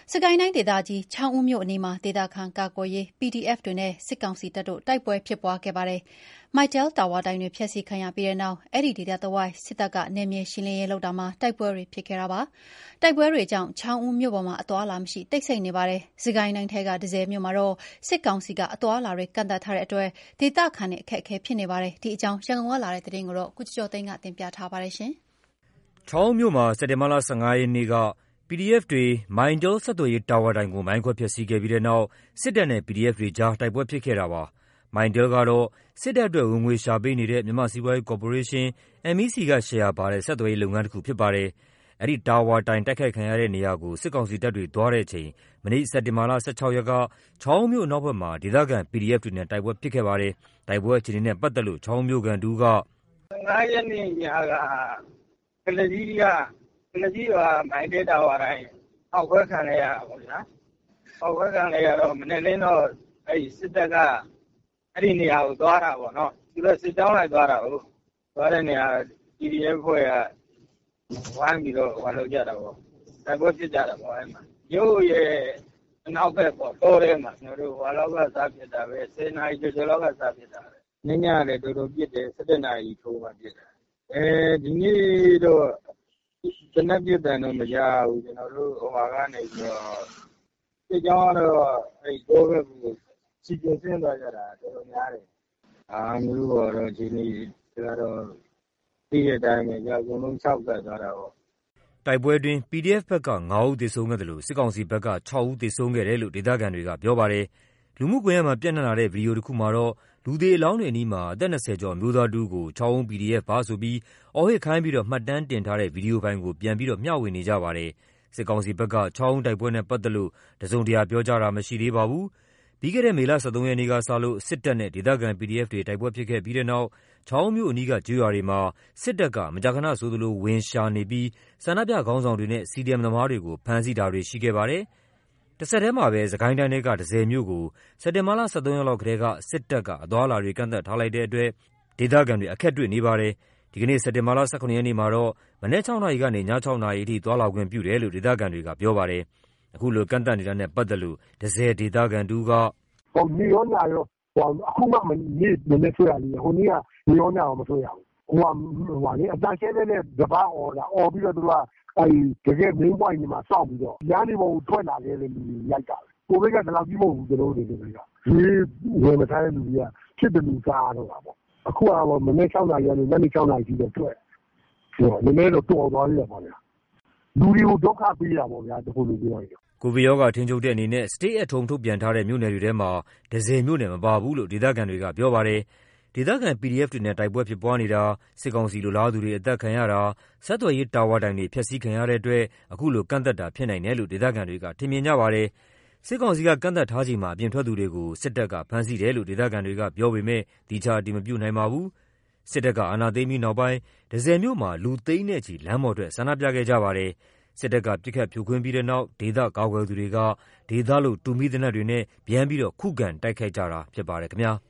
စကိုင်းတိုင်းဒေသကြီးချောင်းဦးမြို့အနီးမှာဒေသခံကာကွယ်ရေး PDF တွေနဲ့စစ်ကောင်စီတပ်တို့တိုက်ပွဲဖြစ်ပွားခဲ့ပါတယ်။ Mytel တာဝါတိုင်တွေဖျက်ဆီးခံရပြီးတဲ့နောက်အဲ့ဒီဒေသတဝိုက်စစ်တပ်ကနယ်မြေရှင်းလင်းရေးလုပ်တာမှာတိုက်ပွဲတွေဖြစ်ခဲ့တာပါ။တိုက်ပွဲတွေကြောင့်ချောင်းဦးမြို့ပေါ်မှာအသွားအလာမရှိတိတ်ဆိတ်နေပါတယ်။စကိုင်းတိုင်းထဲကဒဇယ်မြို့မှာတော့စစ်ကောင်စီကအသွားအလာတွေကန့်သတ်ထားတဲ့အတွက်ဒေသခံတွေအခက်အခဲဖြစ်နေပါတယ်။ဒီအကြောင်းရန်ကုန်ကလာတဲ့သတင်းကိုကိုကျော်သိန်းကတင်ပြထားပါတယ်။ချောင်းဦးမြို့မှာစက်တင်ဘာလ 15 ရက်နေ့က PDF တွေ Mytel ဆက်သွယ်ရေးတာဝါတိုင်ကိုမိုင်းခွဲဖျက်ဆီးခဲ့ပြီးတဲ့နောက်စစ်တပ်နဲ့ PDF တွေကြားတိုက်ပွဲဖြစ်ခဲ့တာပါ။ Mytel ကတော့စစ်တပ်အတွက်ဝင်ငွေရှာပေးနေတဲ့မြန်မာ့စီးပွားရေးကော်ပိုရေးရှင်း MEC ကရှယ်ယာပါတဲ့ဆက်သွယ်ရေးလုပ်ငန်းတခုဖြစ်ပါတယ်။အဲ့ဒီတာဝါတိုင်တိုက်ခိုက်ခံရတဲ့နေရာကိုစစ်ကောင်စီတပ်တွေသွားတဲ့အချိန်မနေ့စက်တင်ဘာလ 16 ရက်ကချောင်းဦးမြို့အနောက်ဘက်မှာဒေသခံ PDF တွေနဲ့တိုက်ပွဲဖြစ်ခဲ့ပါတယ်။တိုက်ပွဲအခြေအနေနဲ့ပတ်သက်လို့ချောင်းဦးမြို့ခံတဦးက 15 ရက်နေ့ညကကလကြီးရွာMytel တာဝါတိုင်အောက်ခွဲခံရတာပေါ့ဗျာ။အောက်ခွဲခံရတော့မနေ့လင်းတော့အဲ့စစ်တပ်ကအဲ့ဒီနေရာကိုသွားတာပေါ့နော်။သူတို့စစ်ကြောင်းလိုက်သွားတာကိုသွားတဲ့နေရာ PDF ဖွဲ့ကဝိုင်းပြီးတော့လုပ်ကြတာပေါ့။တိုက်ပွဲဖြစ်ကြတာပေါ့အဲ့မှာ။မြို့ရဲ့အနောက်ဘက်ပေါ့တောထဲမှာကျွန်တော်တို့လောက်ကစားဖြစ်တာပဲ10 နာရီကျော်လောက်ကစားဖြစ်တာပဲ။ညလည်းတော်တော်ပြစ်တယ်17 နာရီထိုးမှပြစ်တာ။ဒီနေ့တော့တနက်ပြစ်တယ်တော့မရဘူးကျွန်တော်တို့ဟိုမှာကနေပြီးတော့စစ်ကြောင်းကတော့အဲ့တောဘက်ကိုစီကျဆင်းသွားကြတာတော်တော်များတယ်။မျိုးတော့ဒီနေ့ကတော့ဒီတဲ့အတိုင်းပဲကြာကုန်လုံး6ကတ်သွားတာပေါ့။တိုက်ပွဲတွင် PDF ဘက်က9ဦးသေဆုံးခဲ့တယ်လို့စစ်ကောင်စီဘက်က6ဦးသေဆုံးခဲ့တယ်လို့ဒေသခံတွေကပြောပါတယ်။လူမှုကွန်ရက်မှာပြန့်နှံ့လာတဲ့ဗီဒီယိုတစ်ခုမှာတော့လူသေအလောင်းတွေအနီးမှာအသက်20ကျော်အမျိုးသားတူကိုချောင်းဦး PDF ပါဆိုပြီးအော်ဟစ်ခိုင်းပြီးမှတ်တမ်းတင်ထားတဲ့ဗီဒီယိုဖိုင်ကိုပြန်ပြီးမျှဝေနေကြပါတယ်။စစ်ကောင်စီဘက်ကချောင်းဦးတိုက်ပွဲနဲ့ပတ်သက်လို့တစုံတရာပြောကြားတာမရှိသေးပါဘူး။ပြီးခဲ့တဲ့မေလ 13 ရက်နေ့ကစလို့စစ်တပ်နဲ့ဒေသခံ PDF တွေတိုက်ပွဲဖြစ်ခဲ့ပြီးတဲ့နောက်ချောင်းဦးမြို့အနီးကကျေးရွာတွေမှာစစ်တပ်ကမကြာခဏဆိုသလိုဝင်ရှာနေပြီးဆန္ဒပြခေါင်းဆောင်တွေနဲ့ CDM သမားတွေကိုဖမ်းဆီးတာတွေရှိခဲ့ပါတယ်။တဆက်တည်းမှာပဲစကိုင်းတိုင်းထဲကဒဇယ်မြို့ကိုစက်တင်ဘာလ 13 ရက်လောက်ကတည်းကစစ်တပ်ကအသွားအလာတွေကန့်သတ်ထားလိုက်တဲ့အတွက်ဒေသခံတွေအခက်တွေ့နေပါတယ်။ဒီကနေ့စက်တင်ဘာလ 17 ရက်နေ့မှာတော့မနက် 6 နာရီကနေည 6 နာရီအထိသွားလာခွင့်ပြုတယ်လို့ဒေသခံတွေကပြောပါတယ်။အခုလိုကန့်သတ်နေတာနဲ့ပတ်သက်လို့ဒဇယ်ဒေသခံတူကနေရောညရောအခုမှမနေ့ဆွဲရလေဟိုနေ့ကနေရောညရောမဆွဲရဘူးဟိုလေအတန်ရှင်းတဲ့တပားအော်ပြီးတော့သူကအဲ့တကယ် main point တွေမှာစောင့်ပြီးတော့ညနေပေါ်ကိုထွက်လာခဲ့တဲ့လူတွေရိုက်တာကိုဗစ်ကတလောက်ကြီးမဟုတ်ဘူးကျွန်တော်တို့တွေကဝယ်မထားတဲ့လူတွေကဖြစ်တယ်လူစားတော့တာပေါ့အခုကမနေ့ 6 နာရီကနေညနေ 6 နာရီထိတော့ထွက်နည်းနည်းတော့တော်သွားပြီပေါ့ဗျာလူတွေကိုဒုက္ခပေးတာပေါ့ဗျာတခုလိုပြောရင်ကိုဗစ်ရောဂါထိန်းချုပ်တဲ့အနေနဲ့ Stay at Home ထုတ်ပြန်ထားတဲ့မြို့နယ်တွေထဲမှာဒဇယ်မြို့နယ်မပါဘူးလို့ဒေသခံတွေကပြောပါတယ်။ဒေသခံ PDF တွေနဲ့တိုက်ပွဲဖြစ်ပွားနေတာစစ်ကောင်စီလိုလားသူတွေအသက်ခံရတာဆက်သွယ်ရေးတာဝါတိုင်တွေဖျက်ဆီးခံရတဲ့အတွက်အခုလိုကန့်သတ်တာဖြစ်နိုင်တယ်လို့ဒေသခံတွေကထင်မြင်ကြပါတယ်။စစ်ကောင်စီကကန့်သတ်ထားချိန်မှာအပြင်ထွက်သူတွေကိုစစ်တပ်ကဖမ်းဆီးတယ်လို့ဒေသခံတွေကပြောပေမဲ့တိကျအတည်မပြုနိုင်ပါဘူး။စစ်တပ်ကအာဏာသိမ်းပြီးနောက်ပိုင်းဒဇယ်မြို့မှာလူသိန်းနဲ့ချီလမ်းပေါ်ထွက်ဆန္ဒပြခဲ့ကြပါတယ်။စစ်တပ်ကပစ်ခတ်ဖြိုခွင်းပြီးတဲ့နောက်ဒေသကာကွယ်သူတွေကဒေသလို့တူမီသေနတ်တွေနဲ့ပြန်ပြီးခုခံတိုက်ခိုက်ကြတာဖြစ်ပါတယ်ခင်ဗျာ။